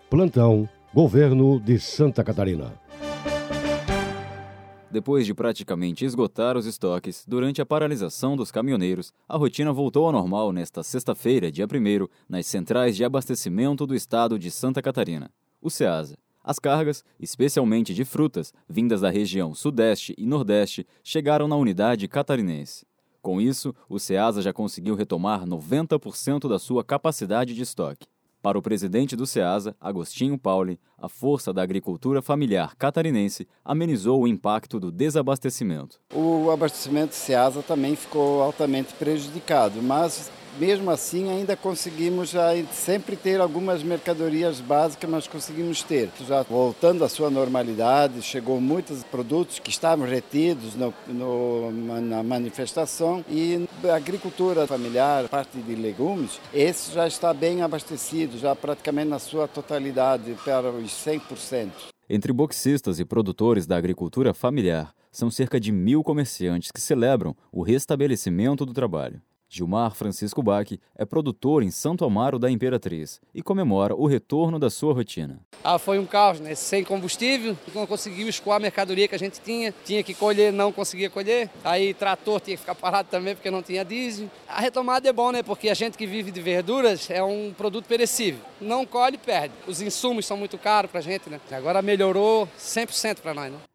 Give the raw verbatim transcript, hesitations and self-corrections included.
Plantão, Governo de Santa Catarina. Depois de praticamente esgotar os estoques, durante a paralisação dos caminhoneiros, a rotina voltou ao normal nesta sexta-feira, dia primeiro, nas centrais de abastecimento do estado de Santa Catarina, o Ceasa. As cargas, especialmente de frutas, vindas da região Sudeste e Nordeste, chegaram na unidade catarinense. Com isso, o Ceasa já conseguiu retomar noventa por cento da sua capacidade de estoque. Para o presidente do Ceasa, Agostinho Pauli, a força da agricultura familiar catarinense amenizou o impacto do desabastecimento. O abastecimento Ceasa também ficou altamente prejudicado, mas mesmo assim ainda conseguimos já sempre ter algumas mercadorias básicas, mas conseguimos ter. Já voltando à sua normalidade, chegou muitos produtos que estavam retidos no, no, na manifestação e a agricultura familiar, parte de legumes, esse já está bem abastecido, já praticamente na sua totalidade, para os cem por cento. Entre boxistas e produtores da agricultura familiar, são cerca de mil comerciantes que celebram o restabelecimento do trabalho. Gilmar Francisco Bach é produtor em Santo Amaro da Imperatriz e comemora o retorno da sua rotina. Ah, foi um caos, né? Sem combustível, não conseguiu escoar a mercadoria que a gente tinha, tinha que colher, não conseguia colher, aí trator tinha que ficar parado também porque não tinha diesel. A retomada é bom, né? Porque a gente que vive de verduras é um produto perecível, não colhe, perde. Os insumos são muito caros pra gente, né? Agora melhorou cem por cento para nós, né?